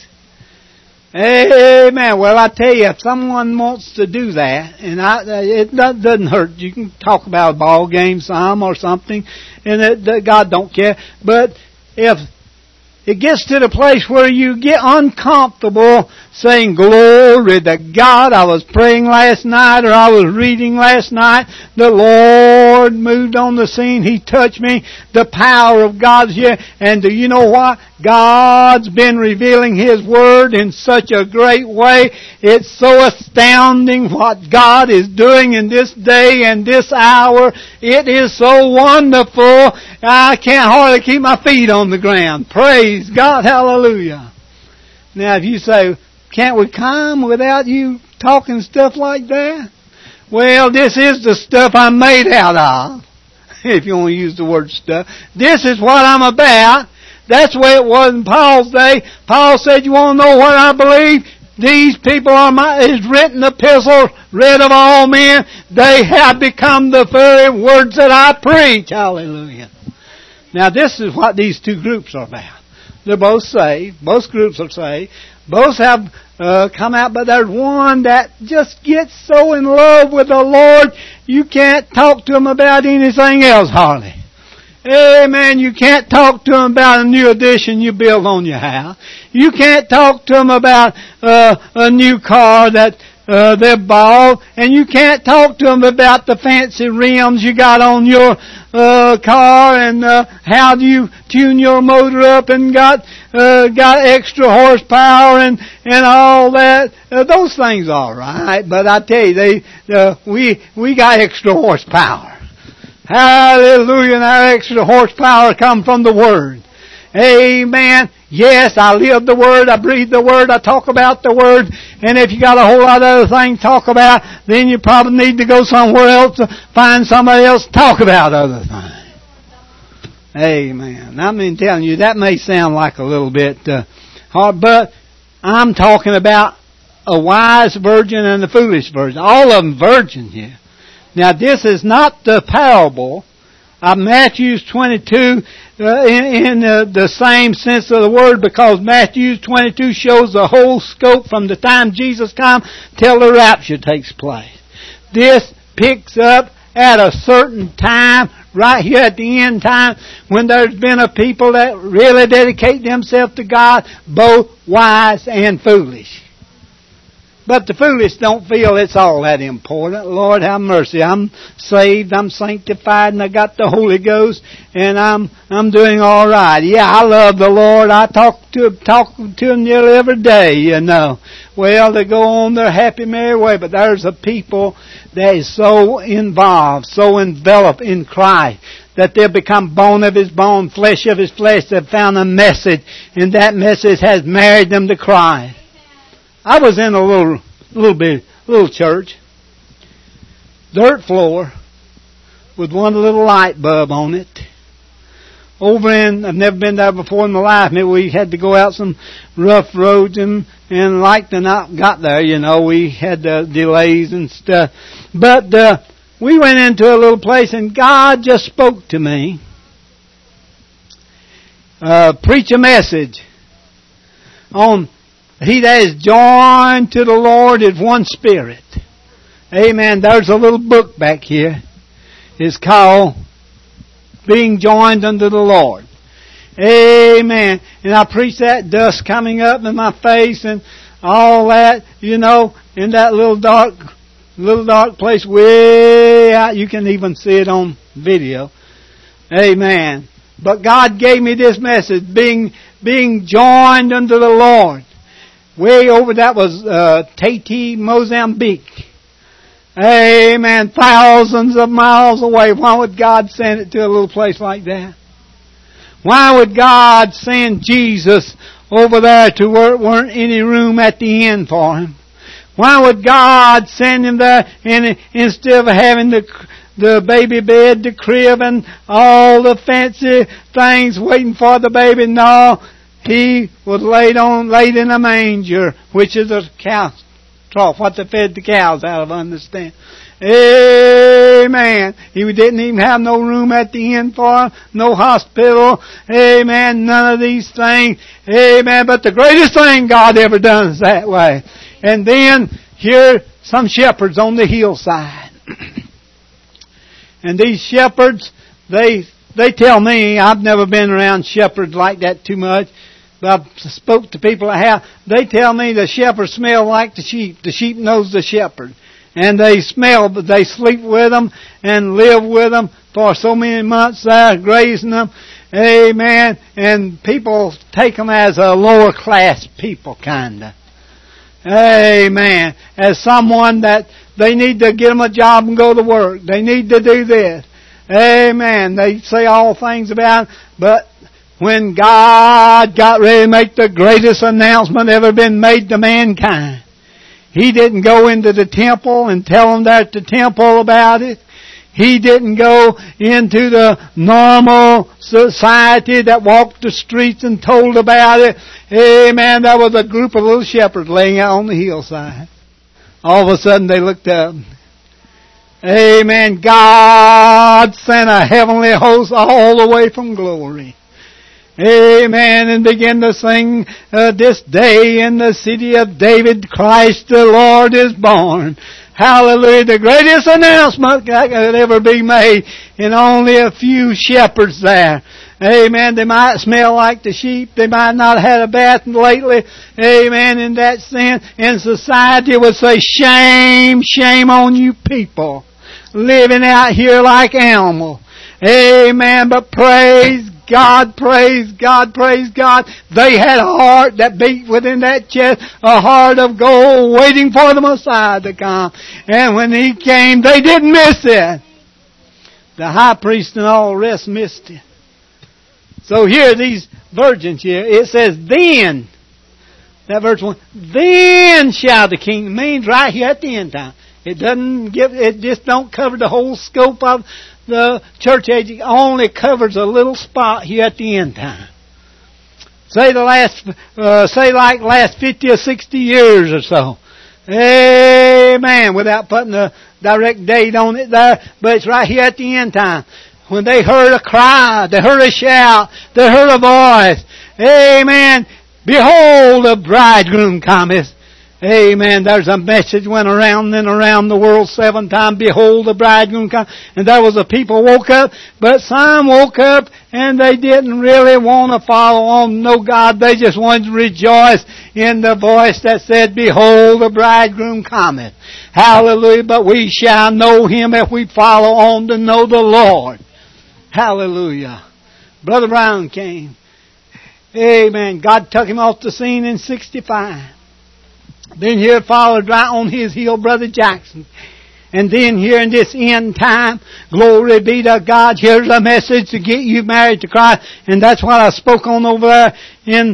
Amen. Well, I tell you, if someone wants to do that, and it doesn't hurt, you can talk about a ball game some or something, and God don't care. But if it gets to the place where you get uncomfortable saying, glory to God, I was praying last night, or I was reading last night, the Lord moved on the scene, He touched me, the power of God's here, and do you know what? God's been revealing His Word in such a great way. It's so astounding what God is doing in this day and this hour. It is so wonderful. I can't hardly keep my feet on the ground. Praise God. Hallelujah. Now if you say, can't we come without you talking stuff like that? Well, this is the stuff I'm made out of. If you want to use the word stuff. This is what I'm about. That's the way it was in Paul's day. Paul said, you want to know what I believe? These people are His written epistles, read of all men. They have become the very words that I preach. Hallelujah. Now this is what these two groups are about. They're both saved. Both groups are saved. Both have come out, but there's one that just gets so in love with the Lord, you can't talk to him about anything else hardly. Amen. You can't talk to them about a new addition you build on your house. You can't talk to them about a new car that they're bald, and you can't talk to them about the fancy rims you got on your car and how do you tune your motor up and got extra horsepower and all that. Those things are all right, but I tell you, we got extra horsepower. Hallelujah! And our extra horsepower come from the Word. Amen. Yes, I live the Word, I breathe the Word, I talk about the Word, and if you got a whole lot of other things to talk about, then you probably need to go somewhere else to find somebody else to talk about other things. Amen. I mean, telling you, that may sound like a little bit hard, but I'm talking about a wise virgin and a foolish virgin. All of them virgins here. Now, this is not the parable of Matthew 22 in the same sense of the word, because Matthew 22 shows the whole scope from the time Jesus comes till the rapture takes place. This picks up at a certain time, right here at the end time, when there's been a people that really dedicate themselves to God, both wise and foolish. But the foolish don't feel it's all that important. Lord have mercy. I'm saved, I'm sanctified, and I got the Holy Ghost, and I'm doing all right. Yeah, I love the Lord. I talk to Him nearly every day, you know. Well, they go on their happy merry way, but there's a people that is so involved, so enveloped in Christ, that they've become bone of His bone, flesh of His flesh. They've found a message, and that message has married them to Christ. I was in a little church, dirt floor, with one little light bulb on it. I've never been there before in my life. Maybe we had to go out some rough roads and like to not got there, you know. We had delays and stuff. But we went into a little place and God just spoke to me. Preach a message on he that is joined to the Lord is one spirit. Amen. There's a little book back here. It's called Being Joined Unto the Lord. Amen. And I preached that, dust coming up in my face and all that, you know, in that little dark place way out. You can even see it on video. Amen. But God gave me this message, being joined unto the Lord. Way over, that was Tahiti, Mozambique. Amen. Thousands of miles away. Why would God send it to a little place like that? Why would God send Jesus over there to where there weren't any room at the end for Him? Why would God send Him there instead of having the baby bed, the crib, and all the fancy things waiting for the baby? No. He was laid in a manger, which is a cow trough, what they fed the cows out of, understand. Amen. He didn't even have no room at the inn for him, no hospital. Amen. None of these things. Amen. But the greatest thing God ever done is that way. And then here some shepherds on the hillside. And these shepherds, they tell me, I've never been around shepherds like that too much, but I spoke to people I have. They tell me the shepherds smell like the sheep. The sheep knows the shepherd. And they smell, but they sleep with them and live with them for so many months there, grazing them. Amen. And people take them as a lower class people, kinda. Amen. As someone that they need to get them a job and go to work. They need to do this. Amen. They say all things about it, but when God got ready to make the greatest announcement ever been made to mankind, He didn't go into the temple and tell them there at the temple about it. He didn't go into the normal society that walked the streets and told about it. Amen. There was a group of little shepherds laying out on the hillside. All of a sudden they looked up. Amen. God sent a heavenly host all the way from glory. Amen. And begin to sing, this day in the city of David, Christ the Lord is born. Hallelujah. The greatest announcement that could ever be made, and only a few shepherds there. Amen. They might smell like the sheep. They might not have had a bath lately. Amen. In that sense, and society would say, shame, shame on you people, living out here like animals. Amen. But praise God, praise God, praise God. They had a heart that beat within that chest, a heart of gold, waiting for the Messiah to come. And when He came, they didn't miss it. The high priest and all the rest missed it. So here, these virgins here, it says, then, that verse 1, then shall the kingdom, means right here at the end time. It just don't cover the whole scope of the church age. It only covers a little spot here at the end time. Say like last 50 or 60 years or so. Amen. Without putting a direct date on it there, but it's right here at the end time. When they heard a cry, they heard a shout, they heard a voice. Amen. Behold, the bridegroom cometh. Amen. There's a message went around and around the world 7 times. Behold, the bridegroom come. And there was a people woke up, but some woke up and they didn't really want to follow on no God. They just wanted to rejoice in the voice that said, behold, the bridegroom cometh. Hallelujah. But we shall know Him if we follow on to know the Lord. Hallelujah. Brother Brown came. Amen. God took him off the scene in 65. Then here followed right on his heel Brother Jackson. And then here in this end time, glory be to God, here's a message to get you married to Christ. And that's what I spoke on over there in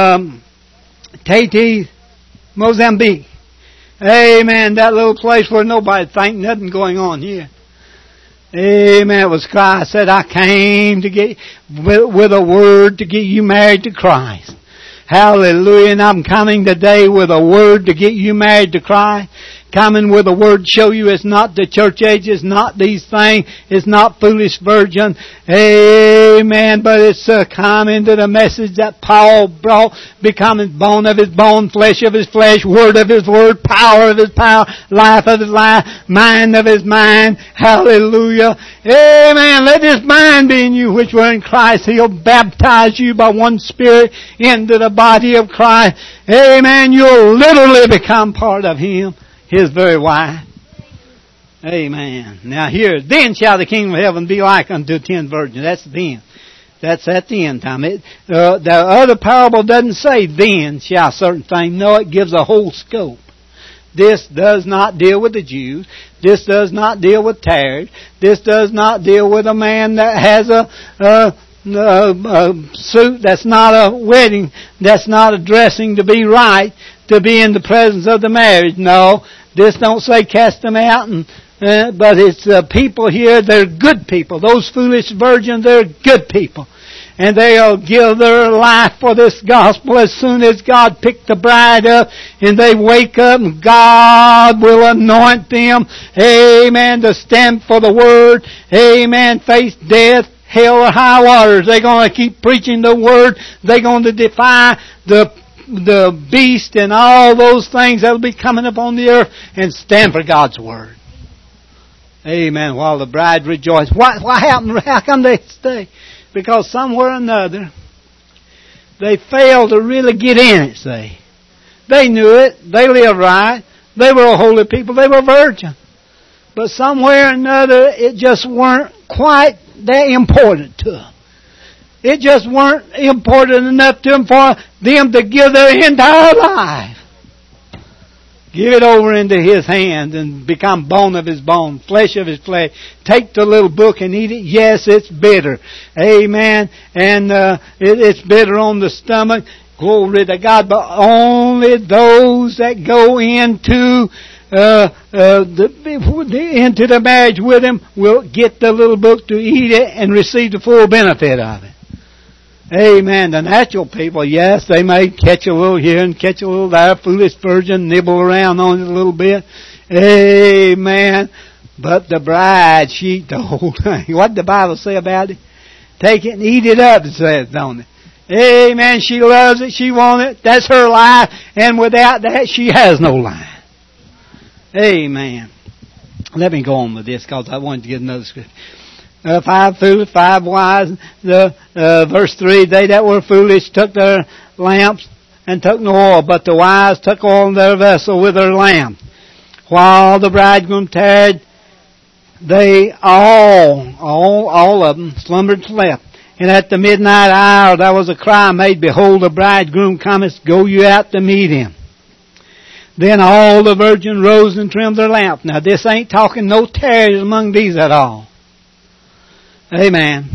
Tahiti, Mozambique. Amen. That little place where nobody think nothing going on here. Amen. It was Christ said, I came to get with a word to get you married to Christ. Hallelujah. And I'm coming today with a word to get you married to Christ. Coming with a word to show you it's not the church age, it's not these things, it's not foolish virgin. Amen. But it's coming to the message that Paul brought, becoming bone of his bone, flesh of his flesh, word of his word, power of his power, life of his life, mind of his mind. Hallelujah. Amen. Let this mind be in you which were in Christ. He'll baptize you by one Spirit into the body of Christ. Amen. You'll literally become part of Him, His very wife. Amen. Now here, then shall the kingdom of heaven be like unto 10 virgins. That's then. That's at the end time. The other parable doesn't say then shall certain thing. No, it gives a whole scope. This does not deal with the Jews. This does not deal with tares. This does not deal with a man that has a suit that's not a wedding, that's not a dressing to be right, to be in the presence of the marriage. No, this don't say cast them out, but it's people here, they're good people. Those foolish virgins, they're good people. And they'll give their life for this gospel as soon as God picked the bride up and they wake up, and God will anoint them, amen, to stand for the word, amen, face death, hell or high waters. They're going to keep preaching the word. They're going to defy the beast and all those things that will be coming upon the earth and stand for God's word. Amen. While the bride rejoices. What happened? How come they stay? Because somewhere or another, they failed to really get in it, say. They knew it. They lived right. They were a holy people. They were virgins. But somewhere or another, it just weren't quite that important to them. It just weren't important enough to them for them to give their entire life. Give it over into His hand and become bone of His bone, flesh of His flesh. Take the little book and eat it. Yes, it's bitter. Amen. And it's bitter on the stomach. Glory to God. But only those that go into the marriage with Him will get the little book to eat it and receive the full benefit of it. Amen. The natural people, yes, they may catch a little here and catch a little there, foolish virgin, nibble around on it a little bit. Amen. But the bride, she eat the whole thing. What did the Bible say about it? Take it and eat it up, it says, don't it? Amen. She loves it. She wants it. That's her life. And without that, she has no life. Amen. Let me go on with this because I wanted to get another scripture. 5 foolish, 5 wise. Verse 3, they that were foolish took their lamps and took no oil, but the wise took oil in their vessel with their lamp. While the bridegroom tarried, they all of them slumbered and slept. And at the midnight hour there was a cry made, Behold, the bridegroom cometh, go you out to meet him. Then all the virgins rose and trimmed their lamps. Now this ain't talking no tares among these at all. Amen.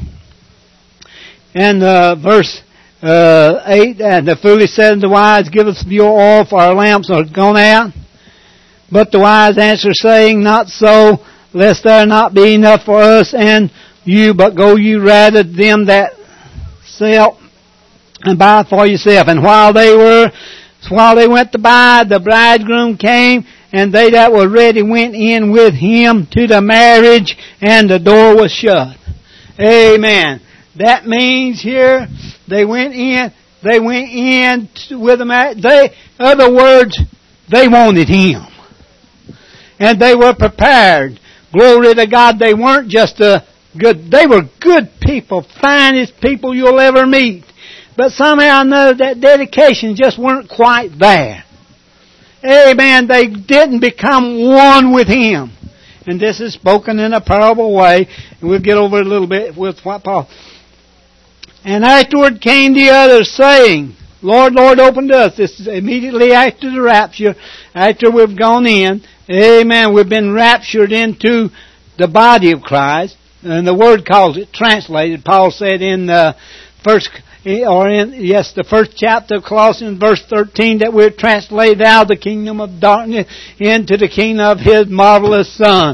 And verse 8, and the foolish said unto the wise, Give us your oil, for our lamps are gone out. But the wise answered, saying, Not so, lest there not be enough for us and you, but go you rather them that sell and buy for yourself. And while they went to buy, the bridegroom came, and they that were ready went in with him to the marriage, and the door was shut. Amen. That means here, they went in with the marriage. Other words, they wanted him. And they were prepared. Glory to God, they weren't just they were good people, finest people you'll ever meet. But somehow or another, that dedication just weren't quite there. Amen. They didn't become one with him. And this is spoken in a parable way. And we'll get over it a little bit with what Paul. And afterward came the others, saying, Lord, Lord, open to us. This is immediately after the rapture, after we've gone in. Amen. We've been raptured into the body of Christ. And the word calls it translated. Paul said in the first chapter of Colossians, verse 13, that we're translated out of the kingdom of darkness into the kingdom of His marvelous Son.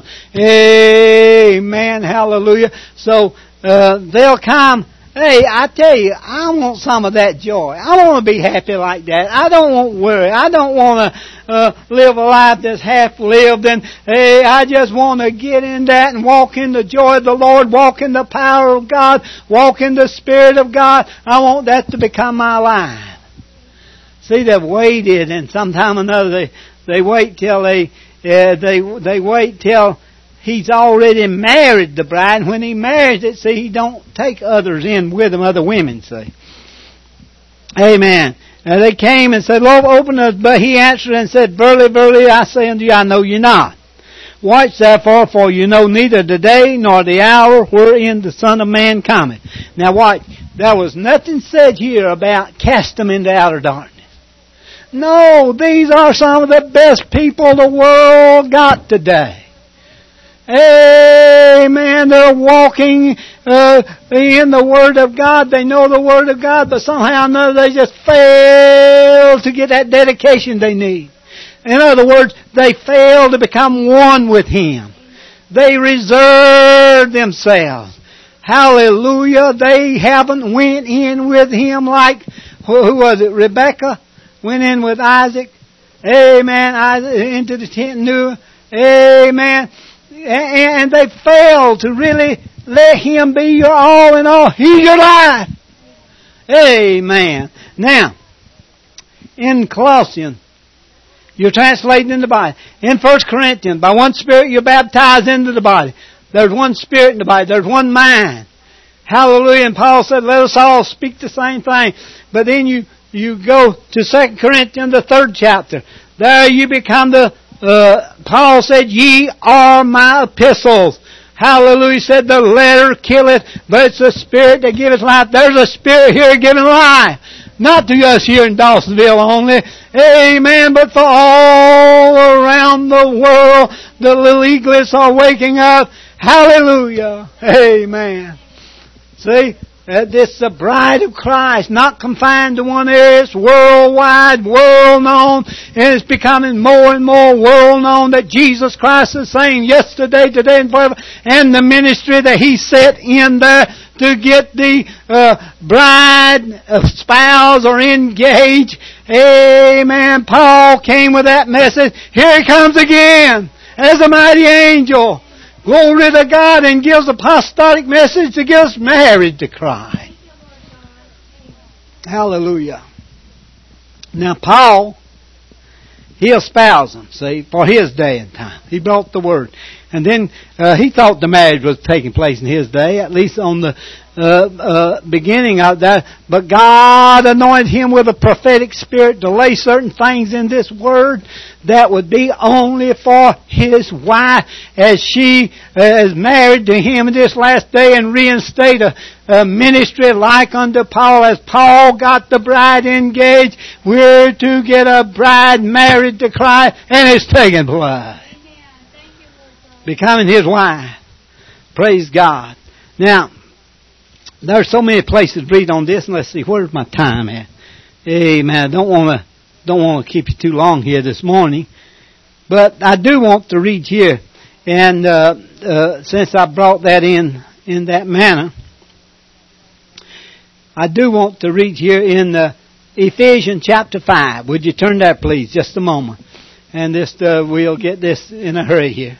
Amen. Hallelujah. So, they'll come. Hey, I tell you, I want some of that joy. I want to be happy like that. I don't want worry. I don't want to live a life that's half-lived. And hey, I just want to get in that and walk in the joy of the Lord, walk in the power of God, walk in the Spirit of God. I want that to become my life. See, they've waited, and sometime or another they wait till they wait till He's already married the bride, and when he marries it, see, he don't take others in with him, other women, see. Amen. And they came and said, Lord, open us. But he answered and said, Verily, verily, I say unto you, I know you not. Watch therefore, for you know neither the day nor the hour wherein the Son of Man cometh. Now watch, there was nothing said here about cast them into outer darkness. No, these are some of the best people the world got today. Amen. They're walking in the Word of God. They know the Word of God, but somehow or another they just fail to get that dedication they need. In other words, they fail to become one with Him. They reserve themselves. Hallelujah. They haven't went in with Him like, who was it? Rebecca went in with Isaac. Amen. Isaac into the tent Noah. Amen. And they fail to really let Him be your all in all. He's your life. Amen. Now, in Colossians, you're translating in the body. In 1 Corinthians, by one Spirit you're baptized into the body. There's one Spirit in the body. There's one mind. Hallelujah. And Paul said, let us all speak the same thing. But then you go to 2 Corinthians, the 3rd chapter. There you become Paul said, ye are my epistles. Hallelujah. He said, the letter killeth, but it's the Spirit that giveth life. There's a Spirit here giving life. Not to us here in Dawsonville only. Amen. But for all around the world, the legalists are waking up. Hallelujah. Amen. See? This is the bride of Christ, not confined to one area. It's worldwide, world-known, and it's becoming more and more world-known that Jesus Christ is the same yesterday, today, and forever. And the ministry that He set in there to get the bride, spouse, or engaged. Amen. Paul came with that message. Here He comes again as a mighty angel. Glory to God, and gives a apostolic message to get us married to Christ. Hallelujah. Now Paul, he espoused them, see, for his day and time. He brought the word. And then he thought the marriage was taking place in his day, at least on the beginning of that. But God anointed him with a prophetic spirit to lay certain things in this word that would be only for his wife, as she is married to him in this last day, and reinstate a ministry like unto Paul. As Paul got the bride engaged, we're to get a bride married to Christ, and it's taking place. Becoming his wife. Praise God. Now, there's so many places to read on this, and let's see, where's my time at? Amen. I don't want to keep you too long here this morning, but I do want to read here, and since I brought that in that manner, I do want to read here in Ephesians chapter 5. Would you turn there, please, just a moment, and we'll get this in a hurry here.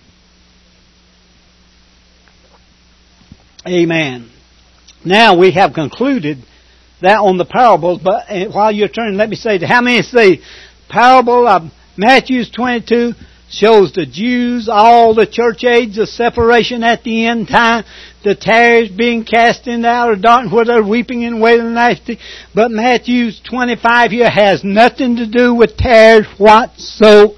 Amen. Now we have concluded that on the parables, but while you're turning, let me say, how many say parable of Matthew 22 shows the Jews, all the church age, the separation at the end time, the tares being cast into outer darkness where they're weeping and wailing and gnashing. But Matthew 25 here has nothing to do with tares whatsoever.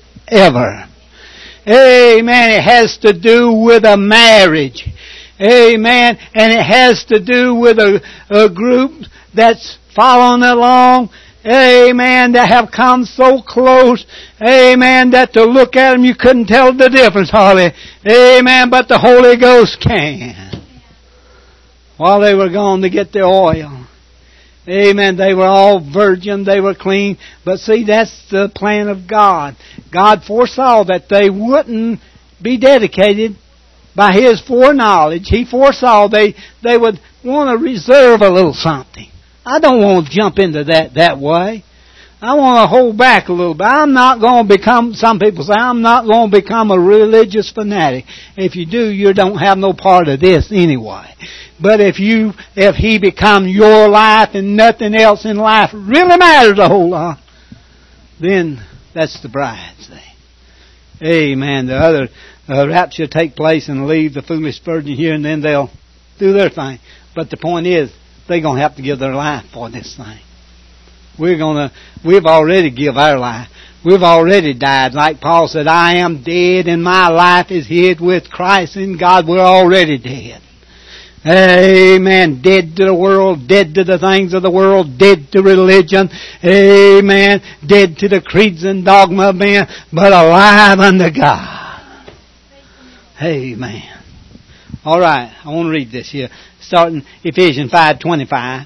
Amen. It has to do with a marriage. Amen. And it has to do with a group that's following along. Amen. That have come so close. Amen. That to look at them you couldn't tell the difference hardly. Amen. But the Holy Ghost can. While they were gone to get their oil. Amen. They were all virgin. They were clean. But see, that's the plan of God. God foresaw that they wouldn't be dedicated by His foreknowledge. He foresaw they would want to reserve a little something. I don't want to jump into that way. I want to hold back a little bit. I'm not going to become, some people say, I'm not going to become a religious fanatic. If you do, you don't have no part of this anyway. But if He become your life and nothing else in life really matters a whole lot, then that's the bride's thing. Amen. The other rapture take place and leave the foolish virgin here, and then they'll do their thing. But the point is, they're going to have to give their life for this thing. We've already given our life. We've already died. Like Paul said, I am dead and my life is hid with Christ in God. We're already dead. Amen. Dead to the world, dead to the things of the world, dead to religion. Amen. Dead to the creeds and dogma of men, but alive unto God. Amen. All right, I want to read this here, starting Ephesians 5:25.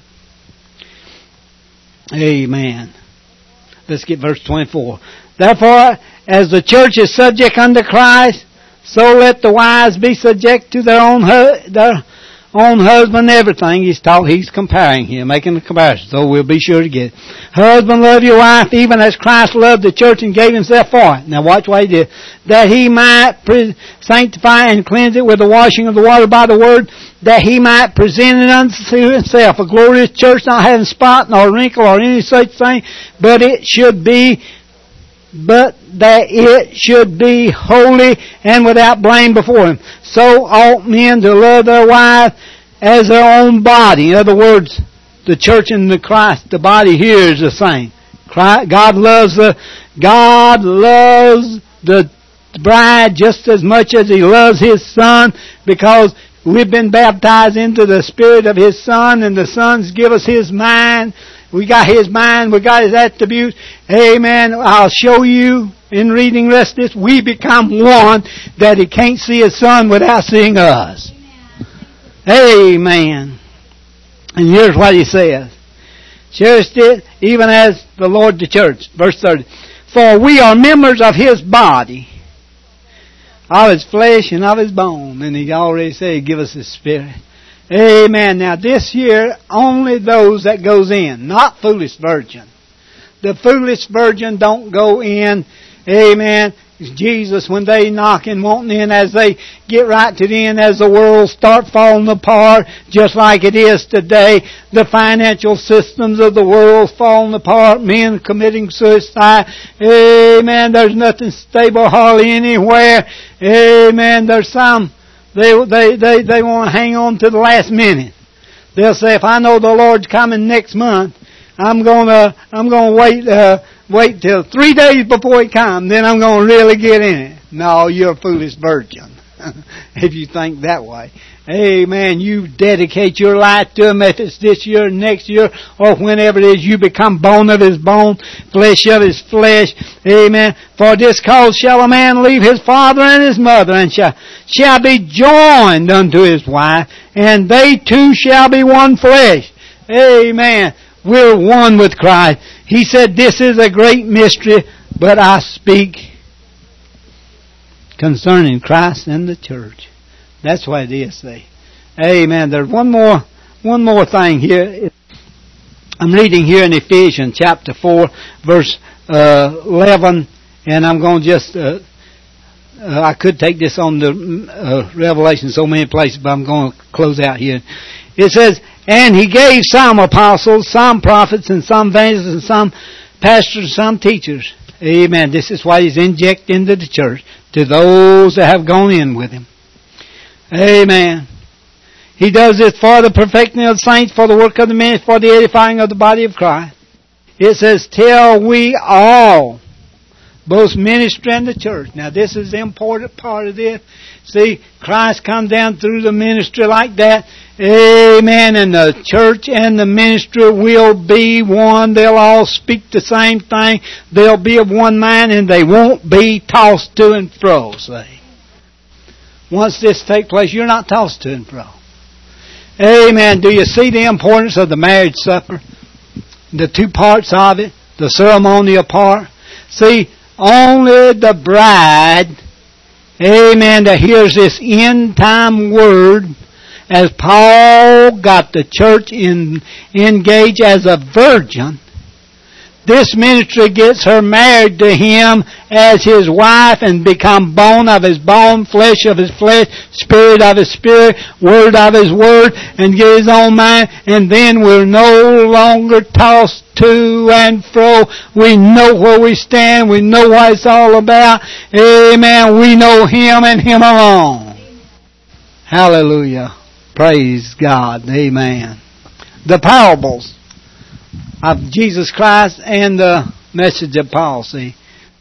Amen. Let's get verse 24. Therefore, as the church is subject unto Christ, so let the wives be subject to their own husband, everything. He's comparing here, making a comparison, so we'll be sure to get it. Husband, love your wife, even as Christ loved the church and gave Himself for it. Now watch what He did. That He might sanctify and cleanse it with the washing of the water by the word, that He might present it unto Himself, a glorious church, not having spot nor wrinkle or any such thing, but that it should be holy and without blame before Him. So ought men to love their wives as their own body. In other words, the church and the Christ, the body here is the same. God loves the bride just as much as He loves His Son, because we've been baptized into the Spirit of His Son, and the Son's give us His mind. We got His mind, we got His attributes. Amen. I'll show you in reading the rest of this. We become one, that He can't see His Son without seeing us. Amen. And here's what He says. Cherished it, even as the Lord the church. Verse 30. For we are members of His body, of His flesh and of His bone. And He already said He'd give us His Spirit. Amen. Now this year, only those that goes in, not foolish virgin. The foolish virgin don't go in, amen, Jesus, when they knock and wanting in, as they get right to the end, as the world start falling apart, just like it is today, the financial systems of the world falling apart, men committing suicide. Amen. There's nothing stable hardly anywhere. Amen. There's some, they want to hang on to the last minute. They'll say, if I know the Lord's coming next month, I'm gonna wait till 3 days before He comes, then I'm gonna really get in it. No, you're a foolish virgin. If you think that way. Amen. You dedicate your life to Him, if it's this year, next year, or whenever it is, you become bone of His bone, flesh of His flesh. Amen. For this cause shall a man leave his father and his mother, and shall be joined unto his wife, and they two shall be one flesh. Amen. We're one with Christ. He said, this is a great mystery, but I speak concerning Christ and the church. That's what it is, see. Amen. There's one more thing here. I'm reading here in Ephesians chapter 4, verse 11, and I'm going to just, I could take this on the Revelation so many places, but I'm going to close out here. It says, and He gave some apostles, some prophets, and some evangelists, and some pastors, some teachers. Amen. This is why He's injected into the church, to those that have gone in with Him. Amen. He does this for the perfecting of the saints, for the work of the ministry, for the edifying of the body of Christ. It says, till we all, both ministry and the church. Now this is the important part of this. See, Christ come down through the ministry like that. Amen. And the church and the ministry will be one. They'll all speak the same thing. They'll be of one mind, and they won't be tossed to and fro, see. Once this takes place, you're not tossed to and fro. Amen. Do you see the importance of the marriage supper? The two parts of it, the ceremonial part. See, only the bride, amen, that hears this end time word, as Paul got the church engaged as a virgin, this ministry gets her married to him as his wife and become bone of his bone, flesh of his flesh, spirit of his spirit, word of his word, and get his own mind. And then we're no longer tossed to and fro. We know where we stand. We know what it's all about. Amen. We know Him and Him alone. Hallelujah. Praise God. Amen. The parables of Jesus Christ and the message of Paul, see.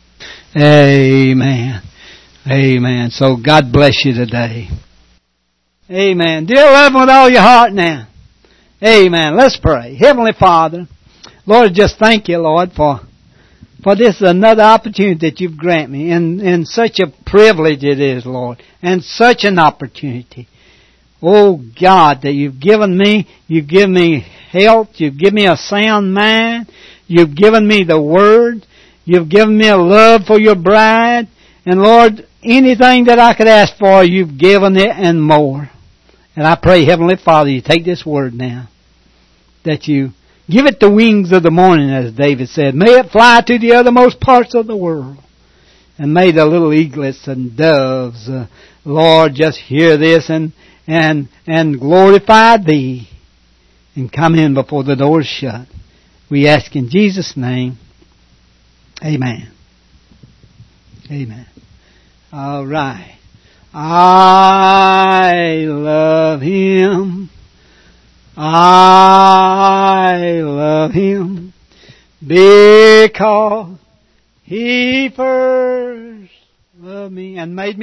Amen. Amen. So God bless you today. Amen. Dear love with all your heart now. Amen. Let's pray. Heavenly Father, Lord, just thank you, Lord, for this is another opportunity that you've granted me. And such a privilege it is, Lord. And such an opportunity. Oh God, that you've given me health, you've given me a sound mind, you've given me the Word, you've given me a love for your bride, and Lord, anything that I could ask for, you've given it and more. And I pray, Heavenly Father, you take this Word now, that you give it the wings of the morning, as David said. May it fly to the uttermost parts of the world. And may the little eaglets and doves, Lord, just hear this and glorify Thee and come in before the door is shut. We ask in Jesus' name. Amen. Amen. All right. I love Him. I love Him because He first loved me and made me